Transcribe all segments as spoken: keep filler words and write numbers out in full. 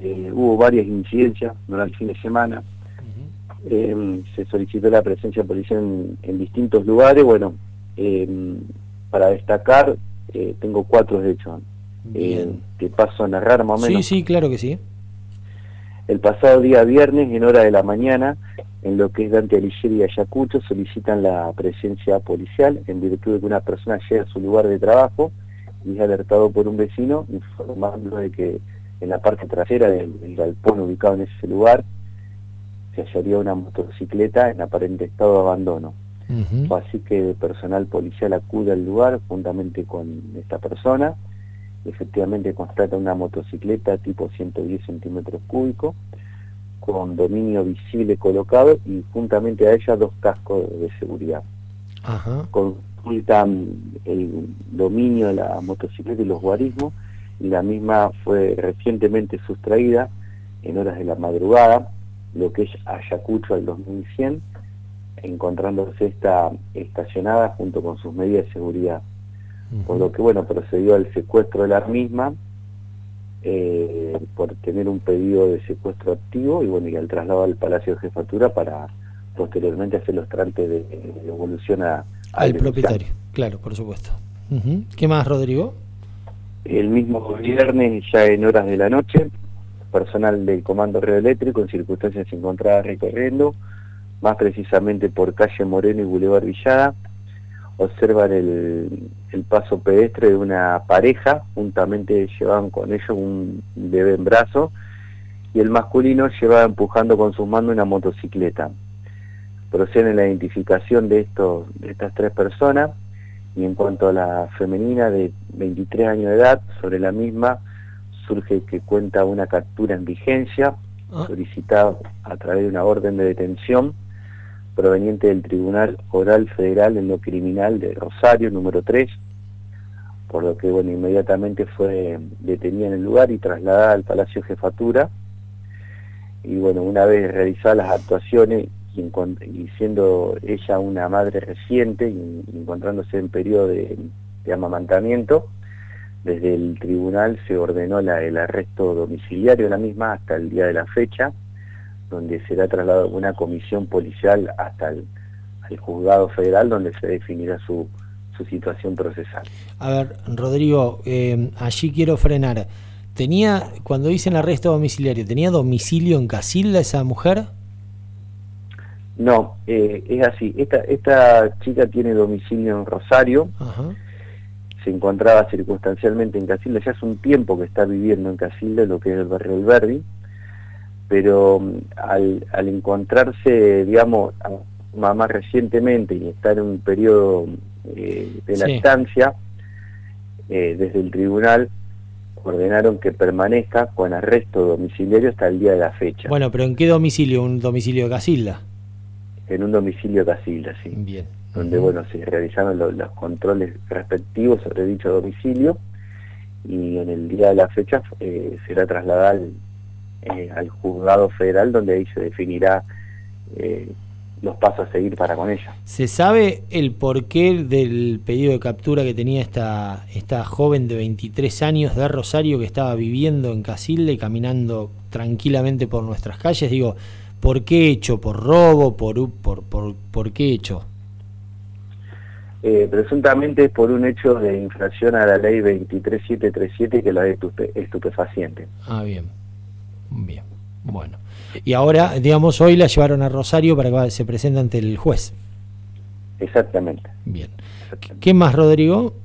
eh, hubo varias incidencias durante el fin de semana. Uh-huh. eh, se solicitó la presencia policial en, en distintos lugares. Bueno, eh, para destacar, eh, tengo cuatro hechos. Eh, te paso a narrar más o menos. Sí, sí, claro que sí. El pasado día viernes, en hora de la mañana, en lo que es Dante Alighieri y Ayacucho, solicitan la presencia policial en virtud de que una persona llega a su lugar de trabajo y es alertado por un vecino informando de que en la parte trasera del, del galpón ubicado en ese lugar se hallaría una motocicleta en aparente estado de abandono. Uh-huh. Así que el personal policial acude al lugar juntamente con esta persona. Efectivamente constata una motocicleta tipo ciento diez centímetros cúbicos con dominio visible colocado y juntamente a ella dos cascos de seguridad. Ajá. Consultan el dominio de la motocicleta y los guarismos, y la misma fue recientemente sustraída en horas de la madrugada, lo que es Ayacucho al dos mil cien, encontrándose esta estacionada junto con sus medidas de seguridad. Por lo que, bueno, procedió al secuestro de la misma, eh, por tener un pedido de secuestro activo, y bueno, y al traslado al Palacio de Jefatura para posteriormente hacer los trámites de, de devolución a, al propietario. Claro, por supuesto. Uh-huh. ¿Qué más, Rodrigo? El mismo viernes, ya en horas de la noche, personal del Comando Río Eléctrico en circunstancias se encontraba recorriendo, más precisamente por calle Moreno y Boulevard Villada, observan el, el paso pedestre de una pareja, juntamente llevaban con ellos un bebé en brazos, y el masculino llevaba empujando con sus manos una motocicleta. Proceden la identificación de, estos, de estas tres personas, y en cuanto a la femenina de veintitrés años de edad, sobre la misma surge que cuenta una captura en vigencia, solicitada a través de una orden de detención, proveniente del Tribunal Oral Federal en lo Criminal de Rosario, número tres, por lo que, bueno, inmediatamente fue detenida en el lugar y trasladada al Palacio de Jefatura, y bueno, una vez realizadas las actuaciones, y, y siendo ella una madre reciente, y, y encontrándose en periodo de, de amamantamiento, desde el tribunal se ordenó la, el arresto domiciliario de la misma hasta el día de la fecha, donde será trasladado una comisión policial hasta el, el juzgado federal, donde se definirá su, su situación procesal. A ver, Rodrigo, eh, allí quiero frenar. ¿Tenía, cuando dicen arresto domiciliario, tenía domicilio en Casilda esa mujer? No, eh, es así. Esta, esta chica tiene domicilio en Rosario. Ajá. Se encontraba circunstancialmente en Casilda, ya hace un tiempo que está viviendo en Casilda, lo que es el barrio del Verdi, pero al, al encontrarse, digamos, más recientemente y estar en un periodo eh, de lactancia, sí. eh, desde el tribunal ordenaron que permanezca con arresto domiciliario hasta el día de la fecha. Bueno, pero ¿en qué domicilio? ¿Un domicilio de Casilda? En un domicilio de Casilda, sí. Bien. Donde, uh-huh. bueno, se realizaron los, los controles respectivos sobre dicho domicilio, y en el día de la fecha eh, será trasladada al Eh, al juzgado federal, donde ahí se definirá eh, los pasos a seguir para con ella. ¿Se sabe el porqué del pedido de captura que tenía esta, esta joven de veintitrés años de Rosario que estaba viviendo en Casilda y caminando tranquilamente por nuestras calles? Digo, ¿por qué hecho? ¿Por robo? ¿Por, por, por, por qué hecho? Eh, presuntamente por un hecho de infracción a la ley veintitrés mil setecientos treinta y siete, que es la de estupe, estupefaciente. Ah, bien. Bien, bueno. Y ahora, digamos, hoy la llevaron a Rosario para que se presente ante el juez. Exactamente. Bien. Exactamente. ¿Qué más, Rodrigo?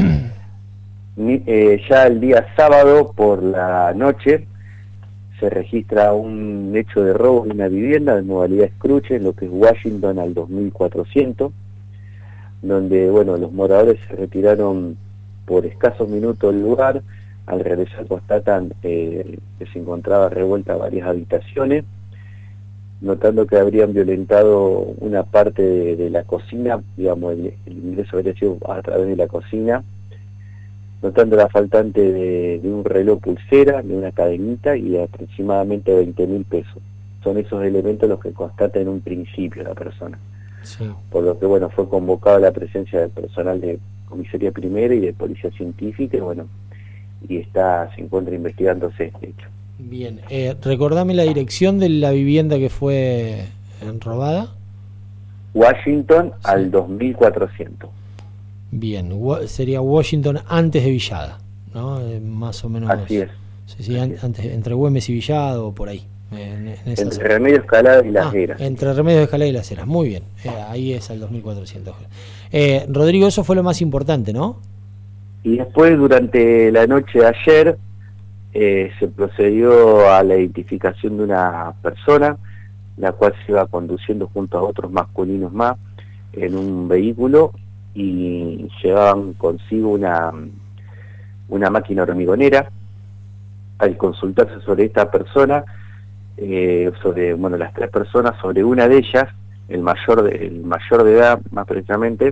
eh, ya el día sábado por la noche se registra un hecho de robo en una vivienda de modalidad escruche, en lo que es Washington al dos mil cuatrocientos, donde, bueno, los moradores se retiraron por escasos minutos del lugar. Al regresar constatan eh, que se encontraba revuelta varias habitaciones, notando que habrían violentado una parte de, de la cocina, digamos, el, el ingreso habría sido a través de la cocina, notando la faltante de, de un reloj pulsera, de una cadenita y de aproximadamente veinte mil pesos. Son esos elementos los que constata en un principio la persona. Sí. Por lo que, bueno, fue convocada la presencia del personal de comisaría primera y de policía científica, y bueno, y está se encuentra investigándose este hecho. Bien, eh, recordame la dirección de la vivienda que fue robada. Washington Sí. al dos mil cuatrocientos. Bien, sería Washington antes de Villada, ¿no? Eh, más o menos. Así es. Sí, sí, an antes, entre Güemes y Villada o por ahí. En, en esa entre zona. Remedios Escalada y Las ah, Heras. Entre Remedios Escalada y Las Heras, muy bien. Eh, ahí es al dos mil cuatrocientos. Eh, Rodrigo, eso fue lo más importante, ¿no? Y después, durante la noche de ayer, eh, se procedió a la identificación de una persona, la cual se iba conduciendo junto a otros masculinos más en un vehículo y llevaban consigo una, una máquina hormigonera. Al consultarse sobre esta persona, eh, sobre bueno las tres personas, sobre una de ellas, el mayor de, el mayor de edad más precisamente,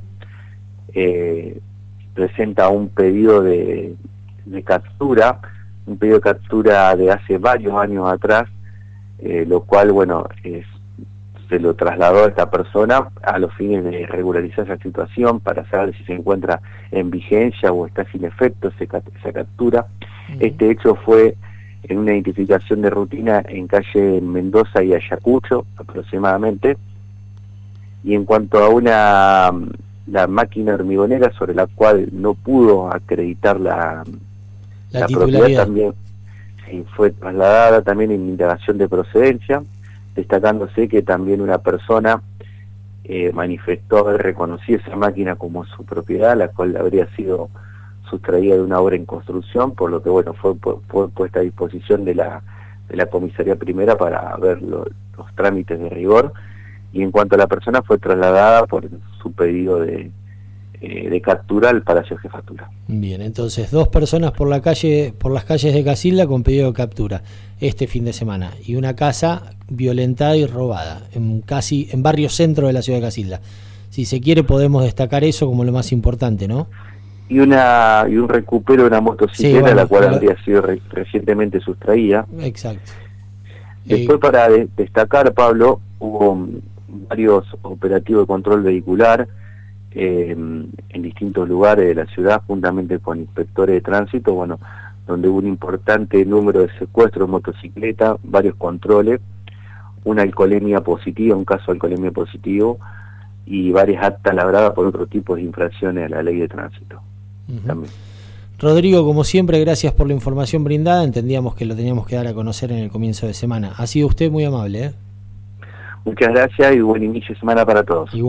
eh, presenta un pedido de, de captura, un pedido de captura de hace varios años atrás, eh, lo cual, bueno, es, se lo trasladó a esta persona a los fines de regularizar esa situación para saber si se encuentra en vigencia o está sin efecto esa, esa captura. Uh-huh. Este hecho fue en una identificación de rutina en calle Mendoza y Ayacucho, aproximadamente. Y en cuanto a una la máquina hormigonera, sobre la cual no pudo acreditar la, la, la propiedad, también sí, fue trasladada también en indagación de procedencia, destacándose que también una persona eh, manifestó haber reconocido esa máquina como su propiedad, la cual habría sido sustraída de una obra en construcción, por lo que bueno fue, fue puesta a disposición de la, de la comisaría primera para ver lo, los trámites de rigor. Y en cuanto a la persona, fue trasladada por su pedido de, eh, de captura al Palacio de Jefatura. Bien, entonces dos personas por la calle, por las calles de Casilda con pedido de captura este fin de semana, y una casa violentada y robada en casi en barrio centro de la ciudad de Casilda. Si se quiere, podemos destacar eso como lo más importante, ¿no? Y una y un recupero de una motocicleta, sí, bueno, la cual lo... habría sido re recientemente sustraída. Exacto. Después, eh... para de destacar, Pablo, hubo varios operativos de control vehicular eh, en distintos lugares de la ciudad, juntamente con inspectores de tránsito, bueno, donde hubo un importante número de secuestros de motocicleta, varios controles, una alcoholemia positiva, un caso de alcoholemia positivo, y varias actas labradas por otro tipo de infracciones a la ley de tránsito. Uh-huh. También. Rodrigo, como siempre, gracias por la información brindada. Entendíamos que lo teníamos que dar a conocer en el comienzo de semana. Ha sido usted muy amable, ¿eh? Muchas gracias y buen inicio de semana para todos.